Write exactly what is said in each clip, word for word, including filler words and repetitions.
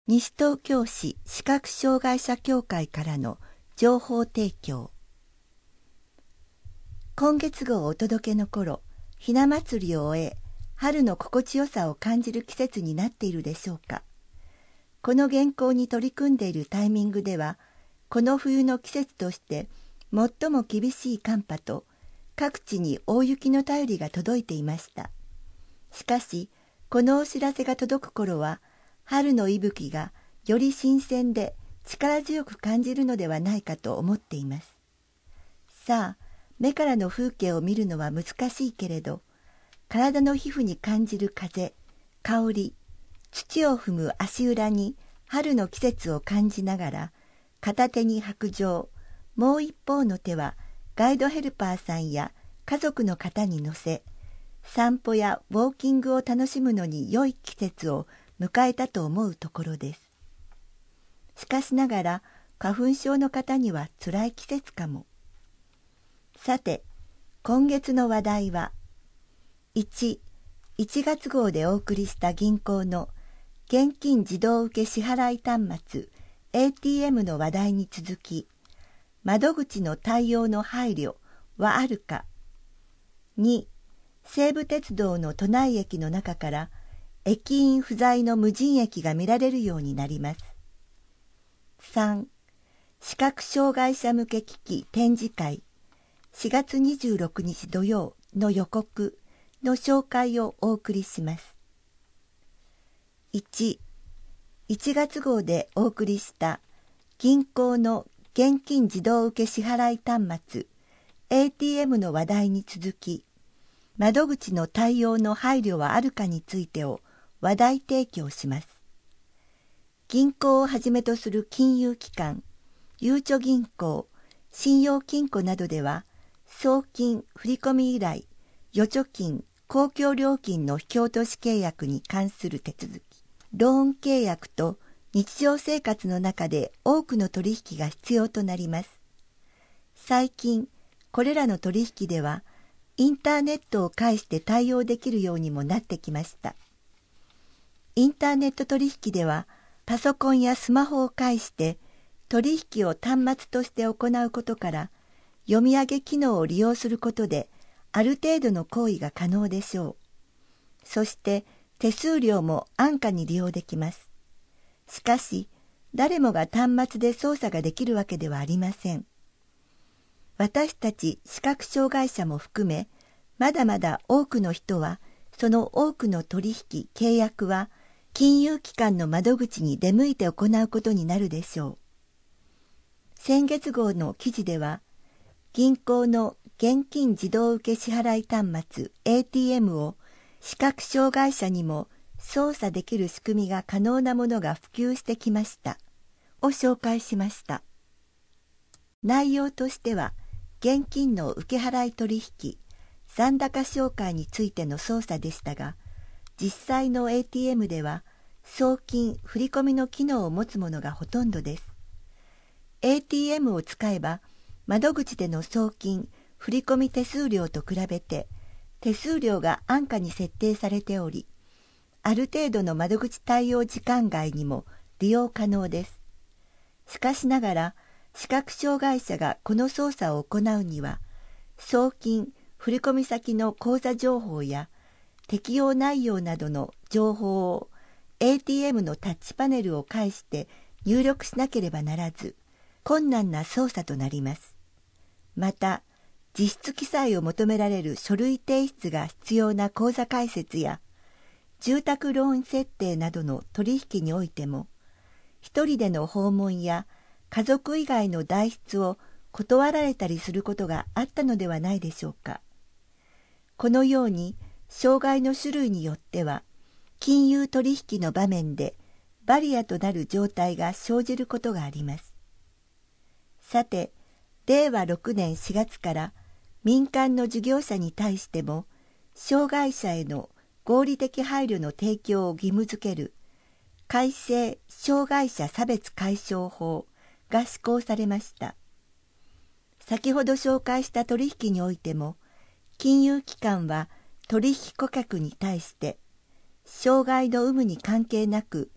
西東京市視覚障害者協会からの情報提供。今月号お届けの頃、ひな祭りを終え、春の心地よさを感じる季節になっているでしょうか。この原稿に取り組んでいるタイミングでは、この冬の季節として最も厳しい寒波と、各地に大雪の便りが届いていました。しかし、このお知らせが届く頃は、春の息吹がより新鮮で力強く感じるのではないかと思っています。さあ、目からの風景を見るのは難しいけれど、体の皮膚に感じる風、香り、土を踏む足裏に春の季節を感じながら、片手に白杖、もう一方の手はガイドヘルパーさんや家族の方に乗せ、散歩やウォーキングを楽しむのに良い季節を迎えたと思うところです。しかしながら花粉症の方には辛い季節かも。さて、今月の話題はいち、いちがつ号でお送りした銀行の現金自動受け支払い端末 エーティーエム の話題に続き、窓口の対応の配慮はあるか。に、西武鉄道の都内駅の中から駅員不在の無人駅が見られるようになります。さん、視覚障害者向け機器展示会しがつにじゅうろくにち土曜の予告の紹介をお送りします。いち、いちがつ号でお送りした銀行の現金自動受け支払い端末 エーティーエム の話題に続き、窓口の対応の配慮はあるかについてを話題提供します。銀行をはじめとする金融機関、ゆうちょ銀行、信用金庫などでは、送金、振込依頼、預貯金、公共料金の引き落とし契約に関する手続き、ローン契約と日常生活の中で多くの取引が必要となります。最近、これらの取引では、インターネットを介して対応できるようにもなってきました。インターネット取引では、パソコンやスマホを介して取引を端末として行うことから、読み上げ機能を利用することで、ある程度の行為が可能でしょう。そして、手数料も安価に利用できます。しかし、誰もが端末で操作ができるわけではありません。私たち視覚障害者も含め、まだまだ多くの人は、その多くの取引、契約は、金融機関の窓口に出向いて行うことになるでしょう。先月号の記事では、銀行の現金自動受け支払い端末 エーティーエム を視覚障害者にも操作できる仕組みが可能なものが普及してきました。を紹介しました。内容としては、現金の受け払い取引、残高照会についての操作でしたが、実際の エーティーエム では送金・振込の機能を持つものがほとんどです。エーティーエム を使えば窓口での送金・振込手数料と比べて手数料が安価に設定されており、ある程度の窓口対応時間外にも利用可能です。しかしながら視覚障害者がこの操作を行うには、送金・振込先の口座情報や適用内容などの情報を エーティーエム のタッチパネルを介して入力しなければならず、困難な操作となります。また、実質記載を求められる書類提出が必要な口座開設や、住宅ローン設定などの取引においても、一人での訪問や家族以外の代筆を断られたりすることがあったのではないでしょうか。このように、障害の種類によっては、金融取引の場面でバリアとなる状態が生じることがあります。さて、れいわろくねんしがつから民間の事業者に対しても、障害者への合理的配慮の提供を義務付ける改正障害者差別解消法が施行されました。先ほど紹介した取引においても、金融機関は取引顧客に対して、障害の有無に関係なく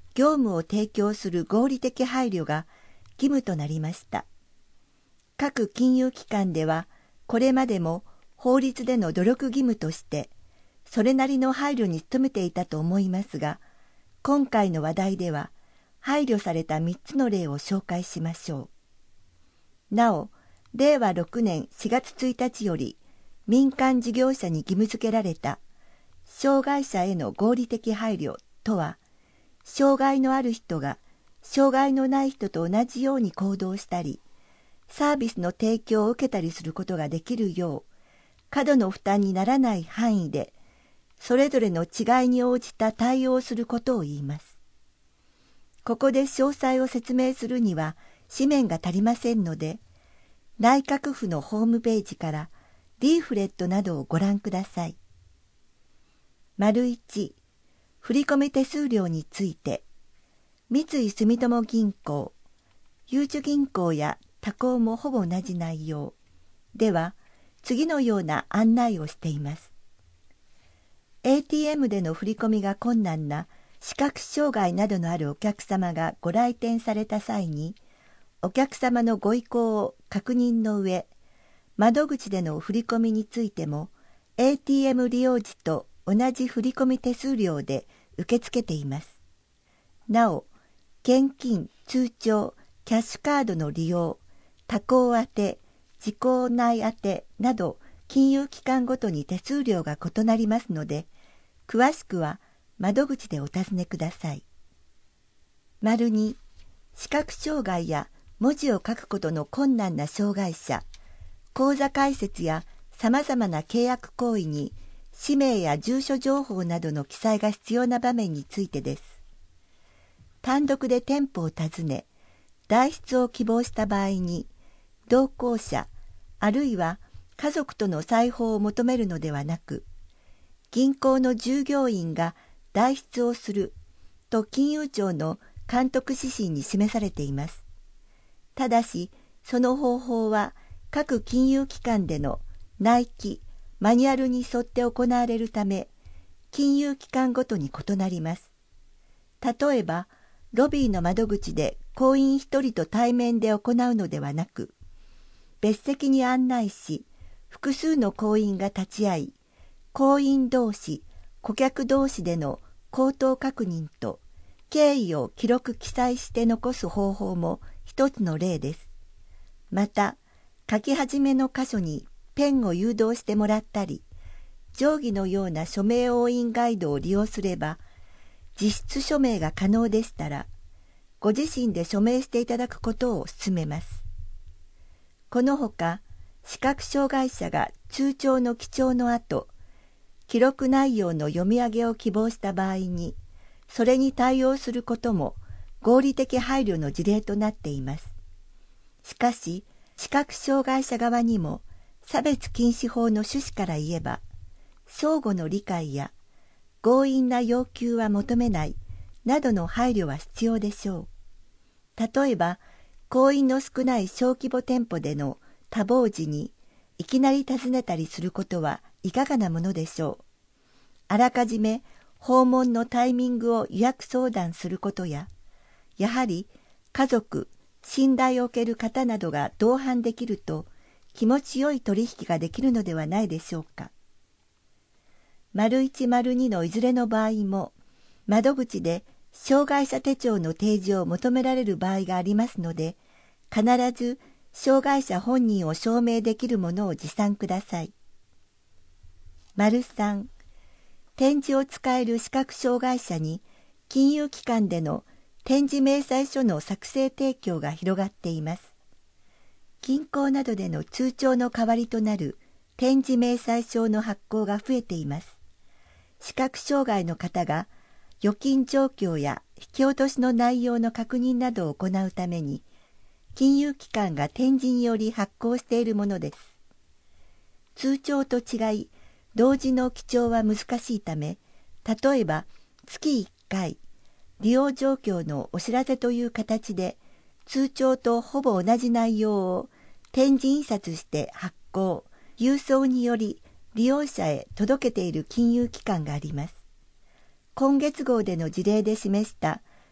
業務を提供する合理的配慮が義務となりました。各金融機関では、これまでも法律での努力義務として、それなりの配慮に努めていたと思いますが、今回の話題では、配慮されたみっつの例を紹介しましょう。なお、れいわろくねんしがつついたちより、民間事業者に義務付けられた、障害者への合理的配慮とは、障害のある人が障害のない人と同じように行動したり、サービスの提供を受けたりすることができるよう、過度の負担にならない範囲で、それぞれの違いに応じた対応をすることを言います。ここで詳細を説明するには紙面が足りませんので、内閣府のホームページからリーフレットなどをご覧ください。丸いち、振込手数料について、三井住友銀行、ゆうちょ銀行や他行もほぼ同じ内容では、次のような案内をしています。エーティーエム での振り込みが困難な視覚障害などのあるお客様がご来店された際に、お客様のご意向を確認の上、窓口での振り込みについても エーティーエム 利用時と同じ振り込み手数料で受け付けています。なお、現金、通帳、キャッシュカードの利用、他行宛て、自行内宛てなど金融機関ごとに手数料が異なりますので、詳しくは窓口でお尋ねください。丸に、視覚障害や文字を書くことの困難な障害者、口座開設やさまざまな契約行為に氏名や住所情報などの記載が必要な場面についてです。単独で店舗を訪ね、代筆を希望した場合に、同行者、あるいは家族との裁縫を求めるのではなく、銀行の従業員が代筆をすると金融庁の監督指針に示されています。ただし、その方法は各金融機関での内規、マニュアルに沿って行われるため、金融機関ごとに異なります。例えば、ロビーの窓口で行員一人と対面で行うのではなく、別席に案内し、複数の行員が立ち会い、行員同士、顧客同士での口頭確認と経緯を記録記載して残す方法も一つの例です。また、書き始めの箇所にペンを誘導してもらったり、定規のような署名押印ガイドを利用すれば、実質署名が可能でしたら、ご自身で署名していただくことを勧めます。このほか、視覚障害者が通帳の記帳の後、記録内容の読み上げを希望した場合に、それに対応することも合理的配慮の事例となっています。しかし、視覚障害者側にも、差別禁止法の趣旨から言えば、相互の理解や強引な要求は求めないなどの配慮は必要でしょう。例えば、行員の少ない小規模店舗での多忙時にいきなり訪ねたりすることはいかがなものでしょう。あらかじめ訪問のタイミングを予約相談することや、やはり家族、信頼を受ける方などが同伴できると気持ちよい取引ができるのではないでしょうか。丸いち、丸にのいずれの場合も、窓口で障害者手帳の提示を求められる場合がありますので、必ず障害者本人を証明できるものを持参ください。丸さん、点字を使える視覚障害者に金融機関での点字明細書の作成提供が広がっています。銀行などでの通帳の代わりとなる点字明細書の発行が増えています。視覚障害の方が預金状況や引き落としの内容の確認などを行うために、金融機関が点字により発行しているものです。通帳と違い、同時の記帳は難しいため、例えば月いっかい、利用状況のお知らせという形で、通帳とほぼ同じ内容を点字印刷して発行、郵送により利用者へ届けている金融機関があります。今月号での事例で示した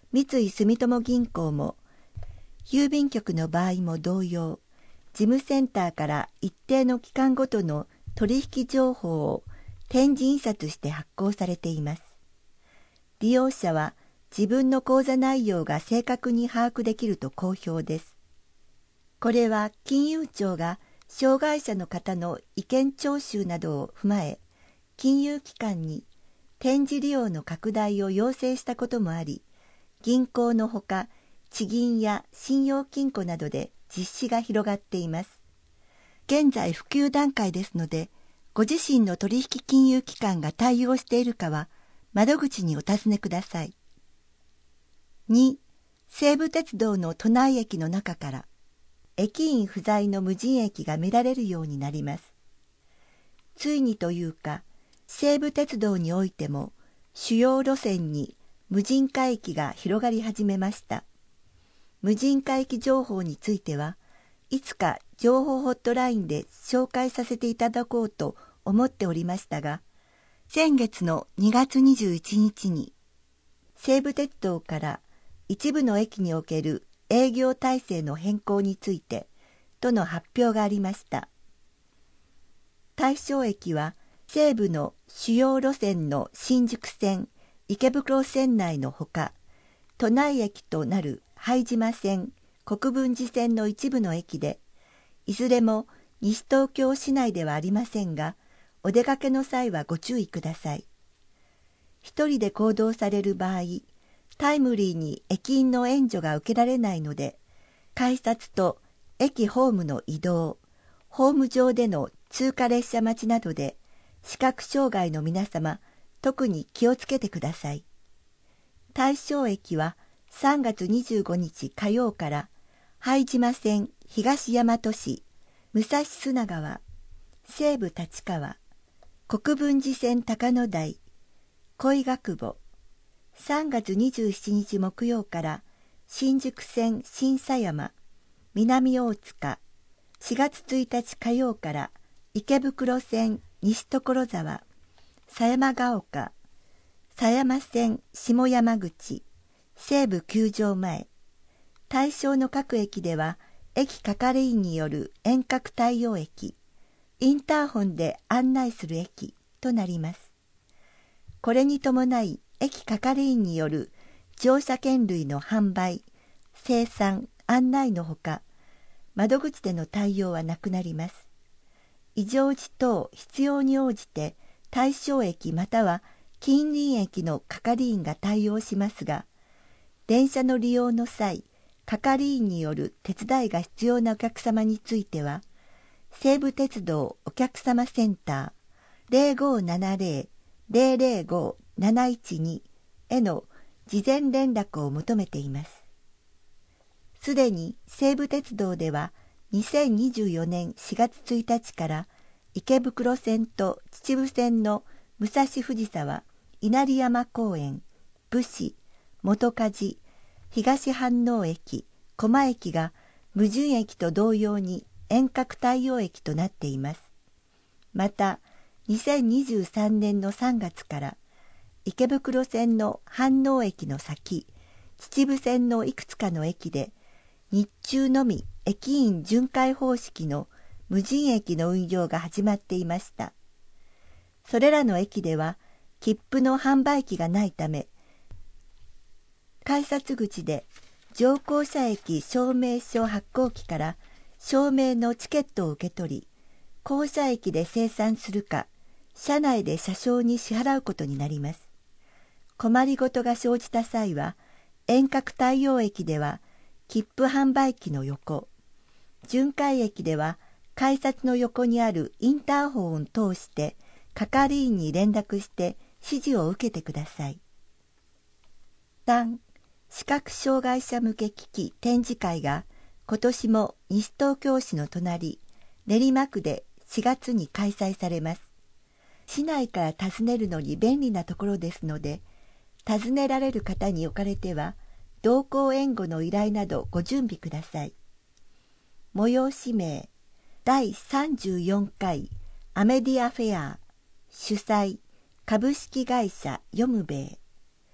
三井住友銀行も、郵便局の場合も同様、事務センターから一定の期間ごとの取引情報を点字印刷して発行されています。利用者は自分の口座内容が正確に把握できると好評です。これは金融庁が障害者の方の意見聴取などを踏まえ、金融機関に点字利用の拡大を要請したこともあり、銀行のほか地銀や信用金庫などで実施が広がっています。現在普及段階ですので、ご自身の取引金融機関が対応しているかは窓口にお尋ねください。に. 西武鉄道の都内駅の中から駅員不在の無人駅が見られるようになります。ついにというか、西武鉄道においても主要路線に無人化駅が広がり始めました。無人化駅情報については、いつか情報ホットラインで紹介させていただこうと思っておりましたが、先月のにがつにじゅういちにちに西武鉄道から一部の駅における営業体制の変更についてとの発表がありました。対象駅は西武の主要路線の新宿線、池袋線内のほか、都内駅となる拝島線、国分寺線の一部の駅で、いずれも西東京市内ではありませんが、お出かけの際はご注意ください。一人で行動される場合、タイムリーに駅員の援助が受けられないので、改札と駅ホームの移動、ホーム上での通過列車待ちなどで、視覚障害の皆様、特に気をつけてください。対象駅はさんがつにじゅうごにち火曜から拝島線東大和市、武蔵砂川、西武立川、国分寺線高野台、恋ヶ久保、さんがつにじゅうしちにち木曜から新宿線新狭山、南大塚、しがつついたち火曜から池袋線西所沢、狭山ヶ丘、狭山線下山口、西武球場前、対象の各駅では駅係員による遠隔対応駅、インターホンで案内する駅となります。これに伴い駅係員による乗車券類の販売、生産、案内のほか、窓口での対応はなくなります。異常時等必要に応じて対象駅または近隣駅の係員が対応しますが、電車の利用の際、係員による手伝いが必要なお客様については、西武鉄道お客様センター ゼロごーななゼロ ゼロゼロごーなないちに への事前連絡を求めています。すでに西武鉄道ではにせんにじゅうよねんしがつついたちから池袋線と秩父線の武蔵藤沢、稲荷山公園、武士、元梶、東飯能駅、駒駅が無人駅と同様に遠隔対応駅となっています。また、にせんにじゅうさんねんのさんがつから池袋線の飯能駅の先、秩父線のいくつかの駅で日中のみ駅員巡回方式の無人駅の運用が始まっていました。それらの駅では切符の販売機がないため、改札口で乗降車駅証明書発行機から証明のチケットを受け取り、降車駅で精算するか、車内で車掌に支払うことになります。困りごとが生じた際は、遠隔対応駅では切符販売機の横、巡回駅では改札の横にあるインターホンを通して係員に連絡して指示を受けてください。さん. 視覚障害者向け機器展示会が今年も西東京市の隣、練馬区でしがつに開催されます。市内から訪ねるのに便利なところですので、訪ねられる方におかれては、同行援護の依頼などご準備ください。催し名、だいさんじゅうよんかいアメディアフェア、主催、株式会社ヨムベイ。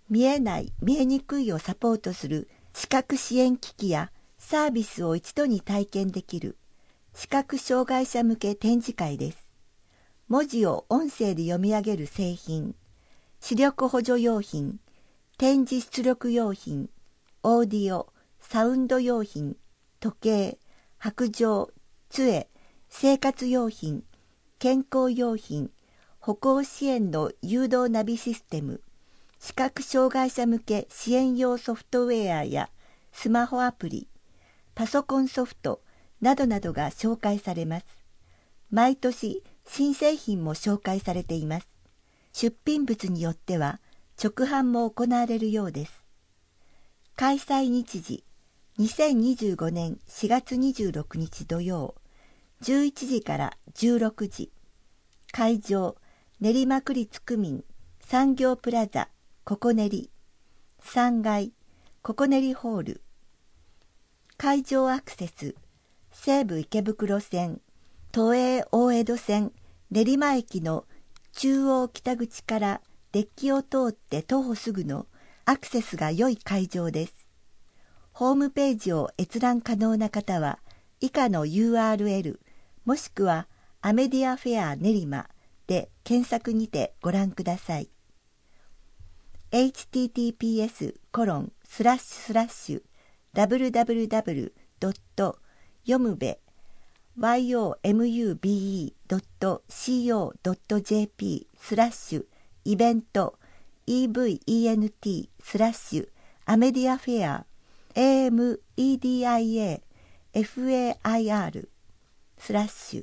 見えない見えにくいをサポートする視覚支援機器やサービスを一度に体験できる視覚障害者向け展示会です。文字を音声で読み上げる製品、視力補助用品、展示出力用品、オーディオ、サウンド用品、時計、白杖、杖、生活用品、健康用品、歩行支援の誘導ナビシステム、視覚障害者向け支援用ソフトウェアやスマホアプリ、パソコンソフトなどなどが紹介されます。毎年新製品も紹介されています。出品物によっては直販も行われるようです。開催日時、にせんにじゅうごねんしがつにじゅうろくにち土曜、じゅういちじからじゅうろくじ。会場、練馬区立区民産業プラザここねりさんがいここねりホール。会場アクセス、西武池袋線、都営大江戸線練馬駅の中央北口からデッキを通って徒歩すぐのアクセスが良い会場です。ホームページを閲覧可能な方は以下の ユーアールエル もしくはアメディアフェア練馬で検索にてご覧ください。エイチティーティーピーエスコロンスラッシュスラッシュダブリュダブリュダブリュドットヨムベ ヨムベ ドットコドットジェーピー スラッシュイベント イーブイイーエヌティー スラッシュアメディアフェア エーエムイーディーアイエーエフエーアイアール スラッシュ。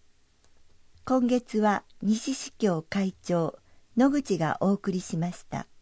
今月は西司教会長野口がお送りしました。